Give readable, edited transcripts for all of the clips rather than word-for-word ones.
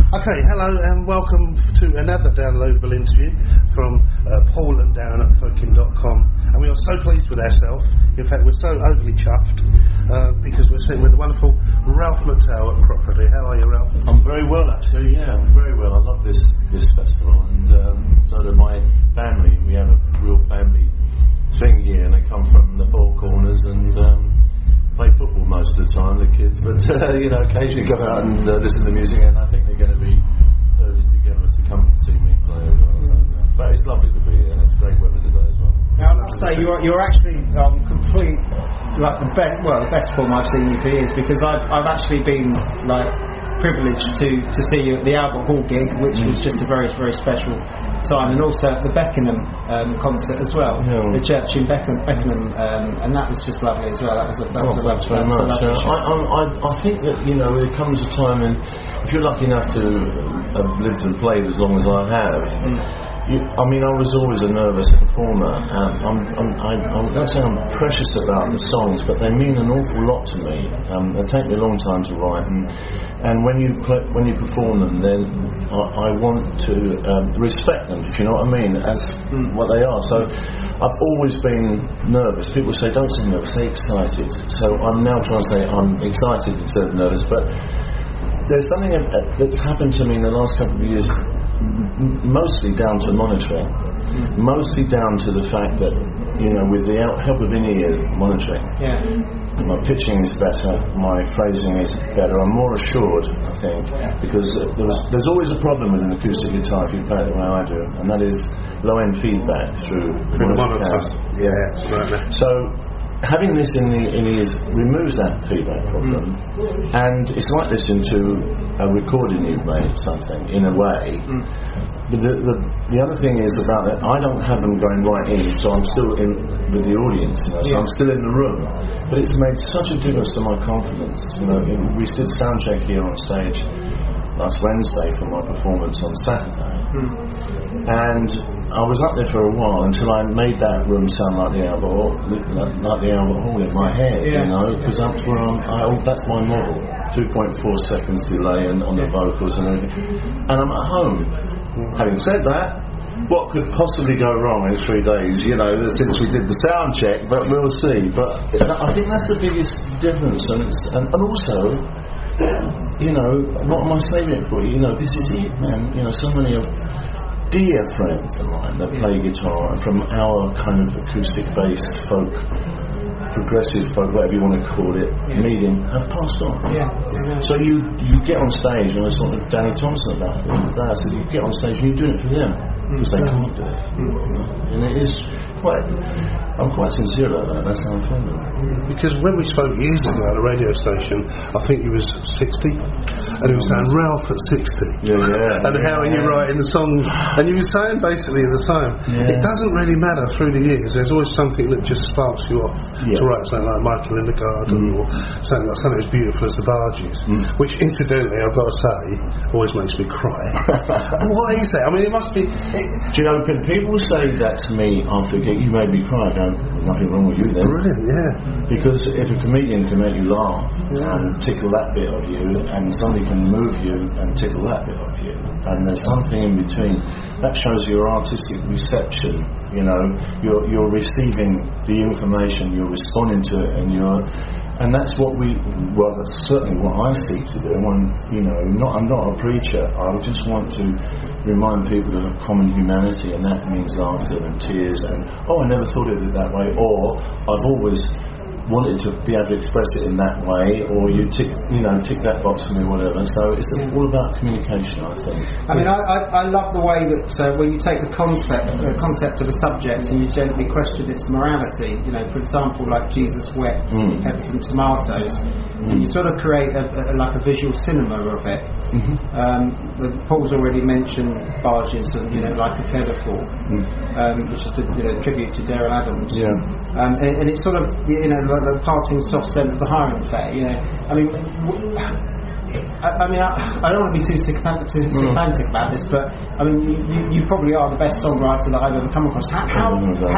Okay, hello and welcome to another downloadable interview from Paul and Darren at Folkin.com, and we are so pleased with ourselves. In fact, we're so overly chuffed because we're sitting with the wonderful Ralph McTell at Cropredy. How are you, Ralph? I'm very well, actually. Yeah, I'm very well. I love this festival, and so do my family. We have a real family thing here, and they come from the four corners and play football most of the time, the kids, but occasionally go out and listen to music, and I think they're going to be herded together to come and see me play as well. So, but it's lovely to be here, and it's great weather today as well. Now, I must say, you're actually complete, like the best form I've seen you for years, because I've actually been privileged to see you at the Albert Hall gig, which was just a very, very special time, and also at the Beckenham concert as well, the church in Beckenham, and that was just lovely as well. Thanks very much. I think that there comes a time, and if you're lucky enough to have lived and played as long as I have, I was always a nervous performer. I'm going to say I'm precious about the songs, but they mean an awful lot to me. They take me a long time to write, and when you perform them, then I want to respect them, if you know what I mean, as what they are. So I've always been nervous. People say, don't say nervous, say excited. So I'm now trying to say I'm excited instead of nervous. But there's something that's happened to me in the last couple of years, mostly down to monitoring, mostly down to the fact that, with the help of in-ear monitoring, my pitching is better, my phrasing is better, I'm more assured, I think, because there's always a problem with an acoustic guitar if you play it the way I do, and that is low-end feedback through the monitor. Yeah, that's right. So having this in the ears removes that feedback problem, and it's like listening to a recording you've made something in a way. But the other thing is about that I don't have them going right in, so I'm still in with the audience, so I'm still in the room. But it's made such a difference to my confidence. We did sound check here on stage last Wednesday for my performance on Saturday, and I was up there for a while until I made that room sound like the Albert Hall in my head, because that's where that's my model, 2.4 seconds delay on the vocals and everything, and I'm at home. Having said that, what could possibly go wrong in 3 days, since we did the sound check, but we'll see. But I think that's the biggest difference, and also, what am I saving it for? This is it, man. So many of dear friends of mine that play guitar from our kind of acoustic-based folk, progressive folk, whatever you want to call it, medium, have passed on. So you get on stage, and I was talking to Danny Thompson about it. I said, you get on stage and you do it for them, because they can't do it. And it is I'm quite sincere about that. That's how I feel about it. Because when we spoke years ago at a radio station, I think you was 60, and he was saying Ralph at 60. And how are you writing the songs? And you were saying basically at the time, it doesn't really matter through the years. There's always something that just sparks you off to write something like Michael in the Garden or something as beautiful as the Barges, which incidentally I've got to say always makes me cry. Why is that? I mean, it must be. Do you know, when people say that to me after you made me cry, I go, nothing wrong with you then. Brilliant, Because if a comedian can make you laugh and tickle that bit of you, and somebody can move you and tickle that bit of you, and there's something in between, that shows your artistic reception. You're receiving the information, you're responding to it, and that's what that's certainly what I seek to do. I'm not a preacher. I just want to remind people of a common humanity, and that means laughter and tears, and I never thought of it that way, or I've always wanted to be able to express it in that way, or you tick that box for me, whatever. So it's all about communication, I think. I mean, I love the way that when you take the concept of a subject and you gently question its morality, for example, like Jesus wept, peppers and tomatoes, and you sort of create a visual cinema of it. Paul's already mentioned Barges and like a featherfall, which is a tribute to Daryl Adams. And it's sort of the parting soft scent of the hiring fair. I mean, I mean, I don't want to be too sycophantic about this, but I mean, you probably are the best songwriter that I've ever come across. But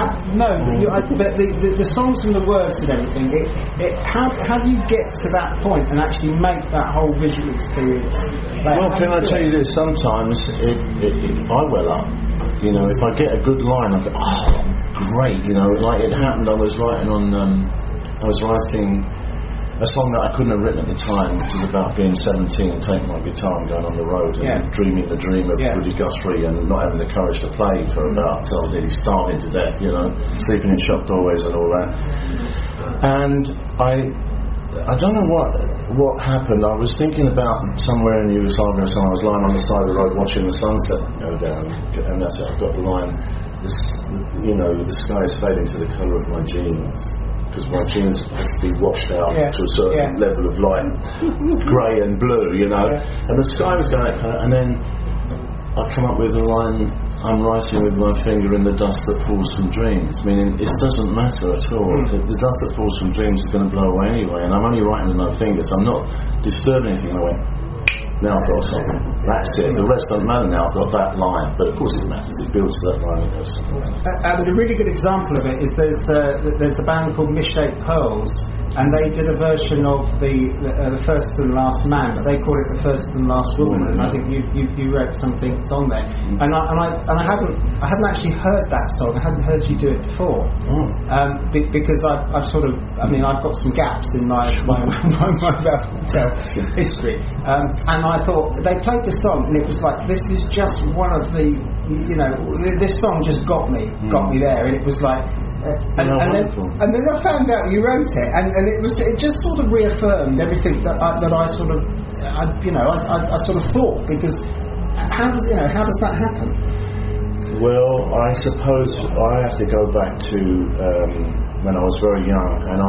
the songs and the words and everything. How do you get to that point and actually make that whole visual experience? Well, can I tell you this? Sometimes I well up. You know, if I get a good line, I go, oh, great. You know, like it happened. I was writing a song that I couldn't have written at the time, which is about being 17 and taking my guitar and going on the road and dreaming the dream of Woody Guthrie and not having the courage to play for about until I was nearly starving to death, you know, sleeping in shop doorways and all that. And I don't know what happened. I was thinking about somewhere in Yugoslavia, so I was lying on the side of the road watching the sunset go down, and that's it. I've got the line, the sky is fading to the colour of my jeans. Because my jeans have to be washed out to a certain level of light, grey and blue, you know. And the sky was going out, and then I come up with the line, I'm writing with my finger in the dust that falls from dreams. Meaning, it doesn't matter at all. The dust that falls from dreams is going to blow away anyway, and I'm only writing with my fingers. I'm not disturbing anything. And I went, now I've got something. That's it. The rest doesn't matter now. I've got that line. But of course it matters. It builds to that line. It goes somewhere else. A really good example of it is there's a band called Misshaped Pearls, and they did a version of the First and Last Man, but they call it the First and Last Woman. And I think you wrote something on there. And I hadn't actually heard that song. I hadn't heard you do it before. Because I've sort of, I mean, I've got some gaps in my history. And I thought, they played the song, and it was like, this is just one of the, you know, this song just got me there, and it was like, and then I found out you wrote it, and it just sort of reaffirmed everything that I sort of, I sort of thought, because how does that happen? Well, I suppose I have to go back to when I was very young, and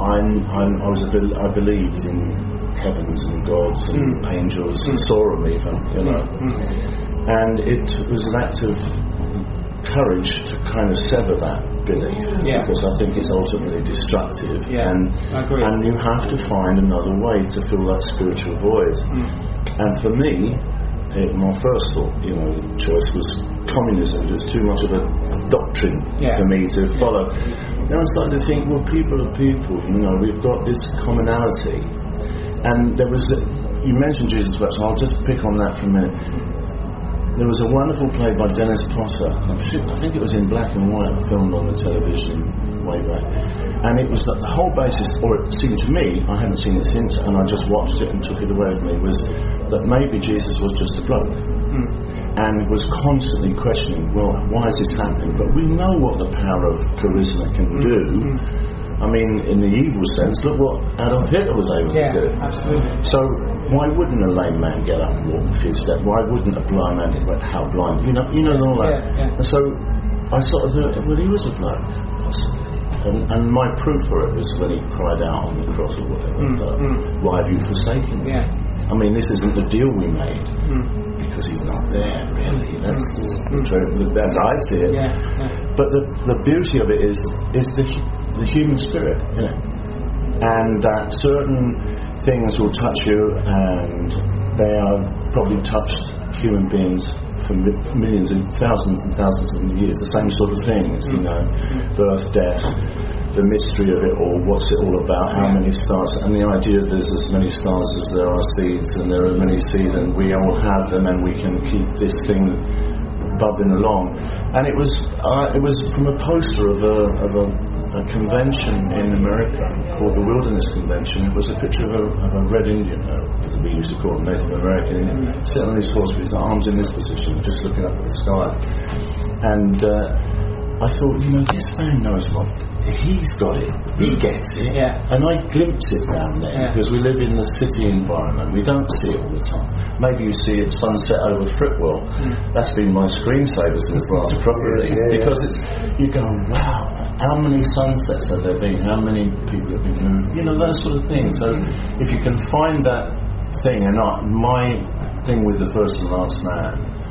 I believed in heavens and gods and angels and saw them even, you know. And it was an act of courage to kind of sever that belief, because I think it's ultimately destructive, and you have to find another way to fill that spiritual void. And for me, my first thought, choice was communism. It was too much of a doctrine for me to follow. Then I started to think, well, people are people, we've got this commonality. And there was, you mentioned Jesus Wept, so I'll just pick on that for a minute. There was a wonderful play by Dennis Potter. I think it was in black and white, filmed on the television way back. And it was that the whole basis, or it seemed to me, I haven't seen it since, and I just watched it and took it away with me, was that maybe Jesus was just a bloke. And was constantly questioning, well, why is this happening? But we know what the power of charisma can do. I mean, in the evil sense, look what Adolf Hitler was able to do. Absolutely. So why wouldn't a lame man get up and walk a few steps? Why wouldn't a blind man get how blind? You know all that. And so I sort of thought, well, he was a bloke, possibly. And my proof for it was when he cried out on the cross or whatever, why have you forsaken me? I mean, this isn't the deal we made. Because he's not there, really. That's how I see it. But the beauty of it is the human spirit, and that certain things will touch you, and they have probably touched human beings for millions and thousands of years. The same sort of things, birth, death, the mystery of it all, what's it all about, how many stars, and the idea that there's as many stars as there are seeds, and there are many seeds, and we all have them, and we can keep this thing bubbling along. And it was from a poster of a convention in America called the Wilderness Convention. It was a picture of a red Indian, as we used to call them, Native American Indian, sitting on his horse with his arms in this position, just looking up at the sky. And I thought, this man knows what. He's got it. He gets it. And I glimpse it down there because we live in the city environment. We don't see it all the time. Maybe you see it sunset over Fritwell. That's been my screensaver since last property. Because you go, wow, how many sunsets have there been? How many people have been moved? Those sort of things. So if you can find that thing, and my thing with the First and Last Man,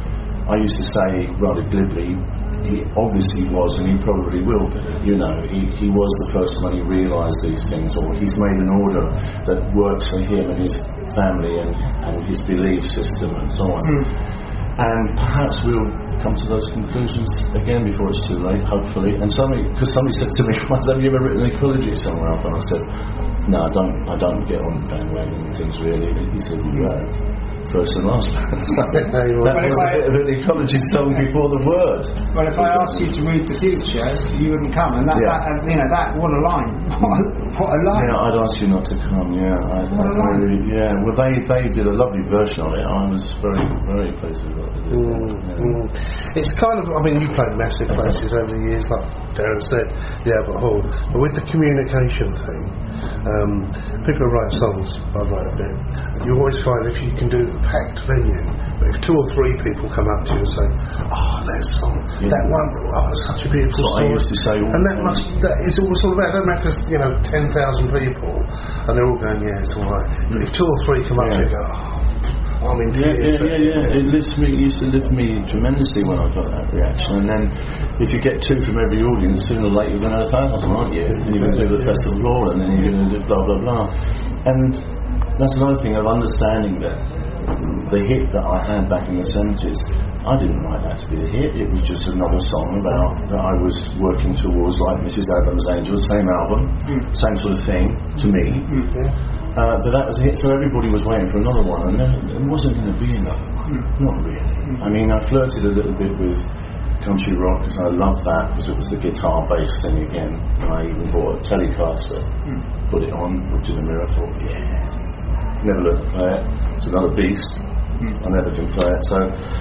I used to say rather glibly, he obviously was, and he probably will be. You know, he was the first one who realised these things, or he's made an order that works for him and his family and his belief system and so on. And perhaps we'll come to those conclusions again before it's too late, hopefully. And somebody said to me once, "Have you ever written an ecology song, Ralph?" And I said, "No, I don't get on bandwagon and things really." And he said, "You have first and last." That was a bit of an ecology song before the word. Well, if I asked you to read the future, you wouldn't come, and that what a line! What a line! Yeah, I'd ask you not to come. Yeah, Well, they did a lovely version of it. I was very, very pleased with what they did. It's kind of, I mean, you played massive places over the years, like Darren said, the Albert Hall, but with the communication thing, people who write songs, I write a bit, you always find if you can do the packed venue, but if 2 or 3 people come up to you and say, "Oh, that song, that one, it's such a beautiful story," I used to say, and that is all about. It don't matter if there's 10,000 people and they're all going, "Yeah, it's all right." But if 2 or 3 come up to you and go, "Oh, I'm in tears." It used to lift me tremendously when I got that reaction. And then if you get 2 from every audience, sooner or later you're going to have 1,000, aren't you? And you're going to do the festival hall, and then you're going to do blah blah blah. And that's another thing of understanding that the hit that I had back in the 70s, I didn't write that to be a hit. It was just another song about that I was working towards, like Mrs. Adams' Angels, same album, same sort of thing to me. But that was a hit, so everybody was waiting for another one, and there wasn't going to be another one. Not really. I mean, I flirted a little bit with country rock because I loved that, because it was the guitar bass thing again. And I even bought a Telecaster, put it on, looked in the mirror, thought, never learned to play it. It's another beast. I never can play it. So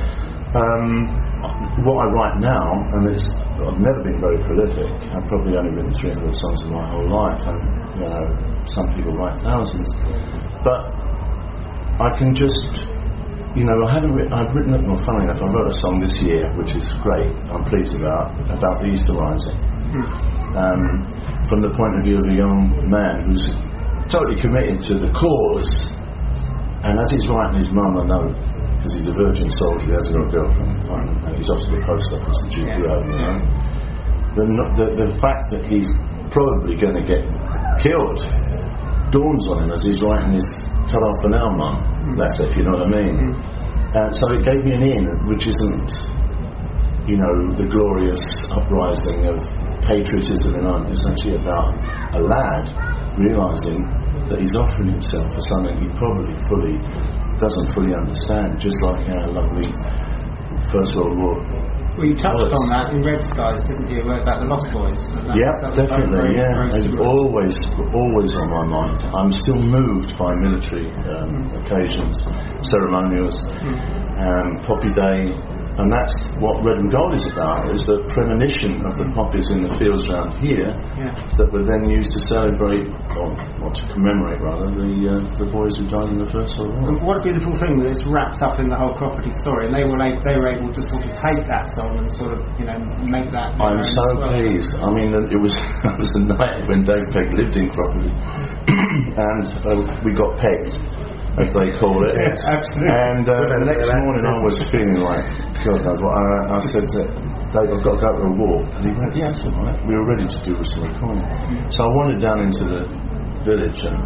what I write now, and I've never been very prolific. I've probably only written 300 songs in my whole life, and some people write thousands. But I can just, I've written it. Well, funny enough, I wrote a song this year, which is great. I'm pleased about the Easter Rising, from the point of view of a young man who's totally committed to the cause. And as he's writing his mum, I know, because he's a virgin soldier, he hasn't got a girlfriend, and he's off to the post office in GPO, the fact that he's probably going to get killed dawns on him as he's writing his "Ta-da for now, Mum," that's if you know what I mean. So it gave me an in, which isn't, the glorious uprising of patriotism in Ireland. It's actually about a lad realising that he's offering himself for something he probably doesn't fully understand, just like our lovely First World War. Well, you touched on that in Red Skies, didn't you, about the Lost Boys? Definitely, It's always on my mind. I'm still moved by military occasions, ceremonials, Poppy Day, and that's what Red and Gold is about, is the premonition of the poppies in the fields around here that were then used to celebrate, or to commemorate rather, the boys who died in the First World War. What a beautiful thing that it's wrapped up in the whole property story, and they were able to sort of take that song and sort of, make that... I'm so pleased. I mean, it was the night when Dave Pegg lived in property, and we got pegged, as they call it. Yes, absolutely. And the next morning I was feeling like, God knows what, I said to Dave, I've got to go to a walk. And he went, yeah, that's all right. We were ready to do some recording. So I wandered down into the village, and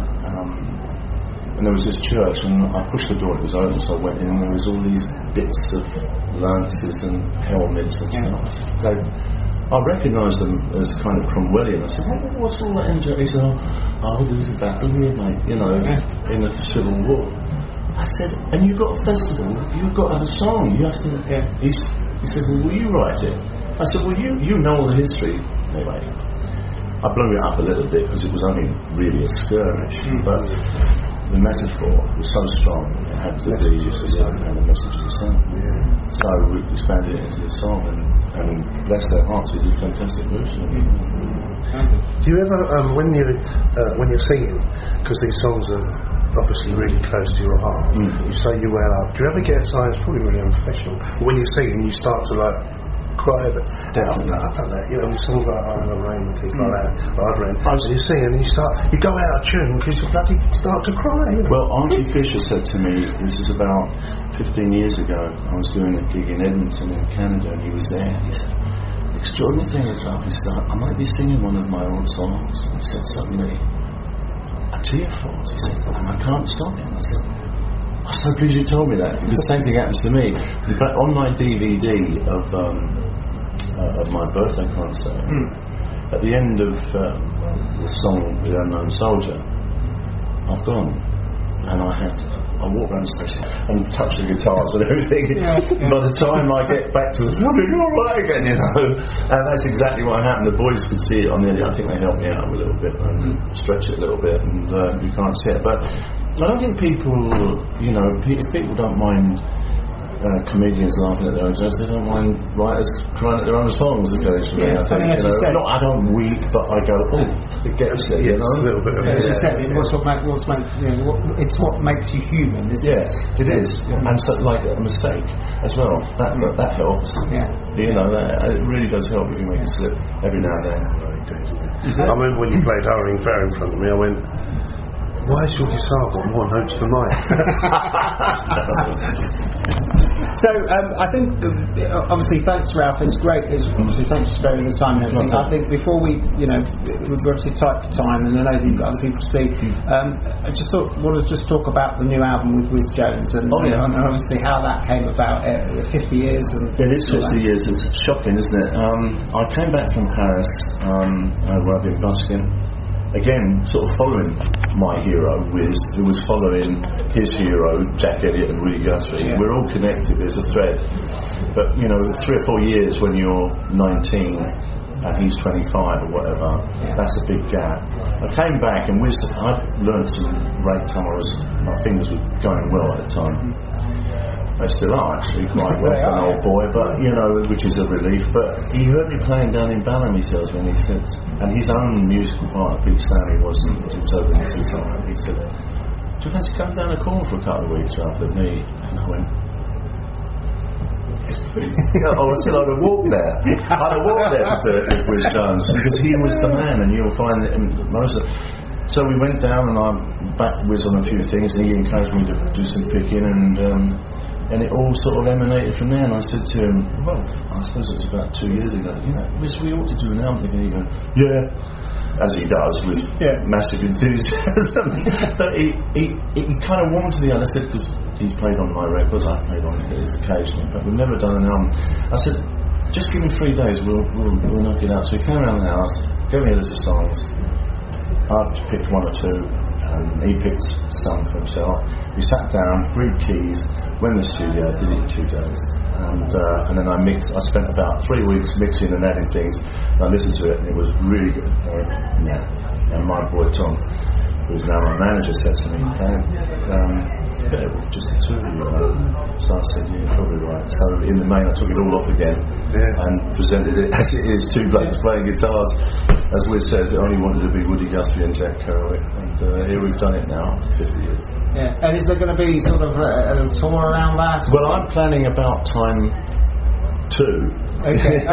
there was this church, and I pushed the door, it was open, so I went in, and there was all these bits of lances and helmets and stuff. Dave, I recognised them as kind of Cromwellian. I said, what's all that engine? He said, there was a battle here, mate, in the Civil War. I said, and you've got a festival, you've got to have a song, you have to... He said, well, will you write it? I said, well, you know all the history. Anyway, I blew it up a little bit because it was only really a skirmish, but the metaphor was so strong, it had to be and the message of the song. So we expanded it into the song, and bless their hearts, they did a fantastic version of it. Do you ever, when you're singing, because these songs are obviously really close to your heart, you say you well up, do you ever get a sign, it's probably really unprofessional, but when you're singing you start to cried. Definitely. I've done that, you know, with songs like I Have Rain and things like that. I've written. And you sing and you go out of tune because you bloody start to cry. You know? Well, Archie Fisher said to me, this is about 15 years ago, I was doing a gig in Edmonton in Canada, and he was there, and he said, extraordinary thing is up, he said, I might be singing one of my old songs, and he said, suddenly a tear falls, he said, and I can't stop it. And I said, I'm so pleased you told me that, because the same thing happens to me. In fact, on my DVD of my birthday concert, at the end of the song The Unknown Soldier, I've gone, and I walk around the station and touch the guitars and everything. By the time I get back to it, I'll be all right again, you know. And that's exactly what happened. The boys could see it on the end. I think they helped me out a little bit and stretch it a little bit, and you can't see it. But I don't think people, you know, if people don't mind comedians laughing at their own jokes, they don't mind writers crying at their own songs occasionally. I think, you know, I don't weep, but I go, oh, it gets you, you know. A little bit of as you said, it's what makes you human, isn't it? Yes, it is. And so, like a mistake as well, that helps. You know, it really does help if you make a slip every now and then. I remember when you played Hurrying Fair in front of me, I went, why has your guitar got more notes than mine? So I think obviously thanks, Ralph. It's great. Obviously thanks for sparing the time and everything. I think before we, you know, we're obviously tight for time, and I know you've got other people to see. I just want to talk about the new album with Wiz Jones and obviously how that came about. 50 years. And it is 50 years. It's shocking, isn't it? I came back from Paris, where I've been busking. Again, sort of following my hero, Wiz, who was following his hero, Jack Elliott and Woody Guthrie. Yeah. We're all connected, there's a thread. But, you know, 3 or 4 years when you're 19 and he's 25 or whatever, that's a big gap. I came back and Wiz, I'd learned some ragtime, my fingers were going well at the time. They still are actually quite well for an old boy, but you know, which is a relief. But he heard me playing down in Balham, he tells me, and he said, and his own musical partner, Pete Stanley, was opening to something. He said, do you fancy coming down the corner for a couple of weeks after me? And I went, I said I'd have walked there. I'd have walked there to Wiz Jones, because he was the man, and you'll find that most of. So we went down, and I backed Wiz on a few things, and he encouraged me to do some picking, and it all sort of emanated from there. And I said to him, well, I suppose it was about 2 years ago, you know, Wiz, we ought to do an album. And he goes, yeah, as he does with massive enthusiasm. But he kind of warmed to the other. I said, because he's played on my records, I've played on his occasionally, but we've never done an album. I said, just give me 3 days, we'll knock it out. So he came around the house, gave me a list of songs. I picked 1 or 2, and he picked some for himself. We sat down, agreed keys, went in the studio, did it in 2 days, and then I mixed. I spent about 3 weeks mixing and adding things. And I listened to it, and it was really good. And my boy Tom, who's now my manager, said to me, better with just the 2 of you. So I said, yeah, you're probably right. So in the main, I took it all off again and presented it as it is, 2 blokes playing guitars. As Wiz said, I only wanted to be Woody Guthrie and Jack Kerouac, and here we've done it now after 50 years. Yeah, and is there going to be sort of a tour around that? Well, I'm planning About Time 2. Okay.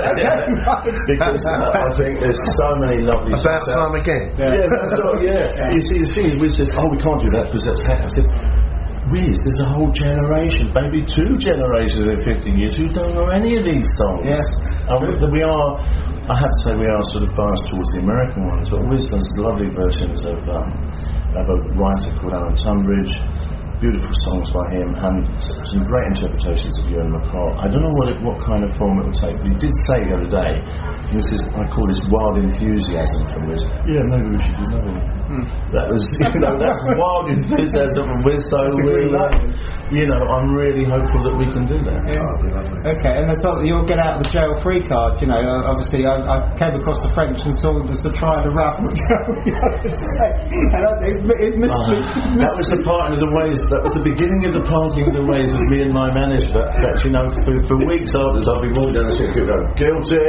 Because I think there's so many lovely About Time again. Yeah, that's right. Yeah. You see, the thing is, Wiz says, "Oh, we can't do that because that's happened." I said, Wiz, there's a whole generation, maybe 2 generations in 50 years who don't know any of these songs. Yes. We are. I have to say, we are sort of biased towards the American ones, but Wiz does lovely versions of a writer called Alan Tunbridge. Beautiful songs by him, and some great interpretations of Ewan McCall. I don't know what kind of form it will take, but he did say the other day, I call this wild enthusiasm from Wiz. Yeah, maybe we should do another one. That was, that's wild enthusiasm from Wiz. So I'm really hopeful that we can do that. Yeah. Okay, and that's not, you'll get out the jail free card. You know, obviously, I came across the French and saw it was the trial of Ralph. That was the part of the ways. That was the beginning of the parting of the ways of me and my manager. That you know, for weeks afterwards, I'll be walking down the street and go, guilty.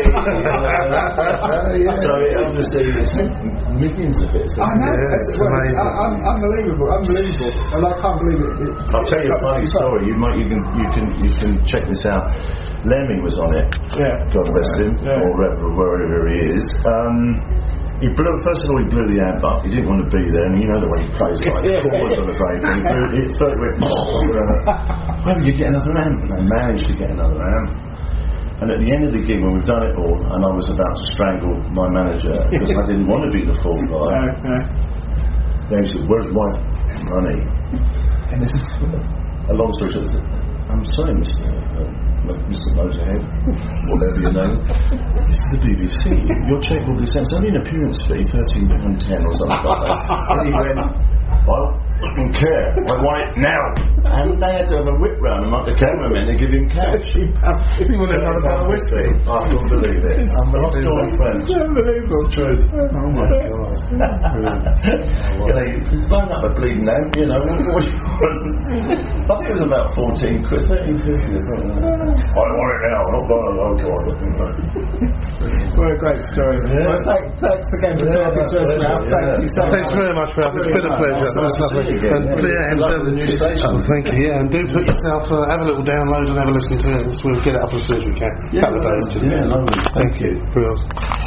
So it obviously it's millions of it. I know. It's unbelievable. And I can't believe it. I'll tell you a funny story. You can check this out. Lemmy was on it. Yeah. God rest him, or wherever he is. He blew. First of all, he blew the amp up. He didn't want to be there, and you know the way he plays, like chords on the very thing. He thought, where did you get another amp? And I managed to get another amp. And at the end of the gig, when we've done it all, and I was about to strangle my manager because I didn't want to be the fourth guy. They said, "Where's my money?" And this is a long story short. I'm sorry, Mr. Motorhead, whatever your name. This is the BBC. Your cheque will be sent. It's only an appearance fee, £13.10 or something like that. And he went, I don't care. I want it now. And they had to have a whip round among the cameramen to give him cash. He wanted another bottle of whiskey. I couldn't believe it. I'm not doing French. Unbelievable. It's true. Oh my God. You've blown up a bleeding amp, you know. I think it was about 14 quid, 13, 50 or something. I want it now. I'm not going to low drive. What a great story. Yeah. Well, thanks again for talking to us, Ralph. Thank you so much. Thanks very much, Ralph. It's been a pleasure. That was lovely. And do put yourself, have a little download and have a listen to it. We'll get it up as soon as we can. Couple of days. Lovely. Thank you. Brilliant.